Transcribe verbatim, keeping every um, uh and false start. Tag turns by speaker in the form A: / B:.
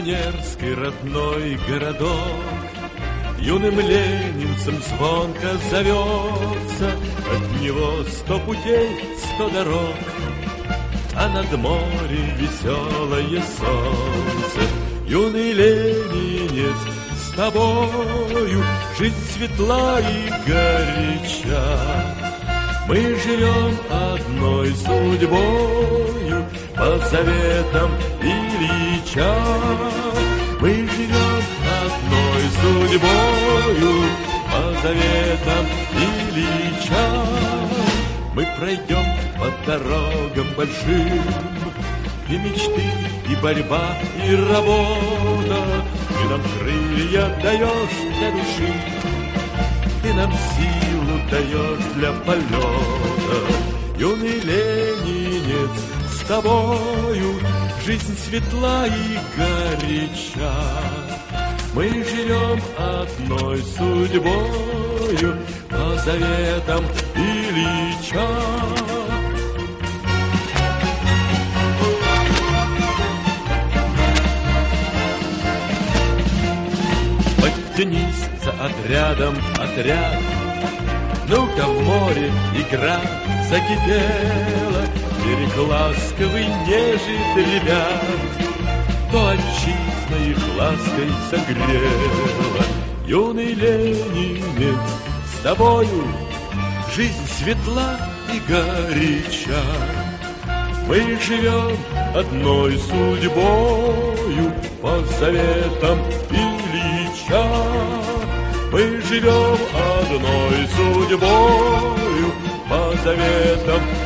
A: пионерский родной городок юным ленинцем звонко зовется. От него сто путей, сто дорог, а над морем веселое солнце. Юный ленинец, с тобою жизнь светла и горяча. Мы живем одной судьбою по заветам Ильича. Мы живем одной судьбою по заветам Ильича. Мы пройдем по дорогам большим, и мечты, и борьба, и работа. Ты нам крылья даешь для души, ты нам силу даешь для полета. Юный ленинец, с тобою жизнь светла и горяча. Мы живем одной судьбою по заветам Ильича. Подтянись за отрядом отряд, ну-ка в море игра закипела. Берег ласковый нежит ребят, то отчизна их лаской согрела. Юный ленинец, с тобою жизнь светла и горяча. Мы живем одной судьбою по заветам Ильича. Мы живем одной судьбою по заветам